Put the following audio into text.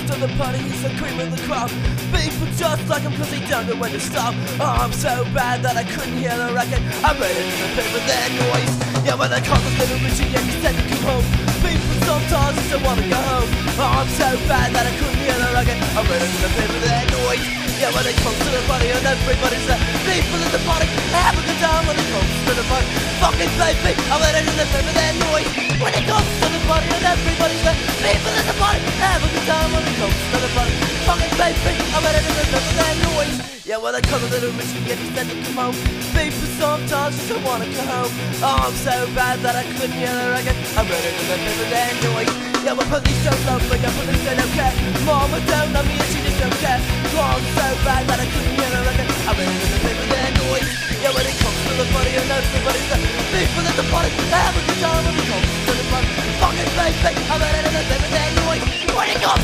to the party, he's the cream of the crop. People just like him cause he don't know when to stop. Oh, I'm so bad that I couldn't hear the record. I read it in the paper, their noise. Yeah, when I called the little Richie and he said to come home. People sometimes just don't wanna go home. Oh, I'm so bad that I couldn't hear the record. I read it in the paper, their noise. Yeah, when it comes to the party and everybody's there. People in the party, have a good time when it comes to the party. Fucking baby, I read it in the paper, their noise. When it comes to the party and everybody's there. People in the party, have a good time when it comes to the party. Fucking baby, I read it in the paper, their noise. Yeah, when I call a little Richie and he said to come home. People sometimes just don't wanna go home. Oh, I'm so bad that I couldn't hear the record. I read it in the paper, their noise. Yeah, when police don't love me, yeah, police they don't care. Mama don't love me and she just don't care. Oh, I'm so bad that I couldn't hear the record. I read it in the paper, their noise. Yeah, when it comes to the party and everybody's there. People at the party, have a good time when it comes to the party. Fucking baby, I read it in the paper, their noise. When it comes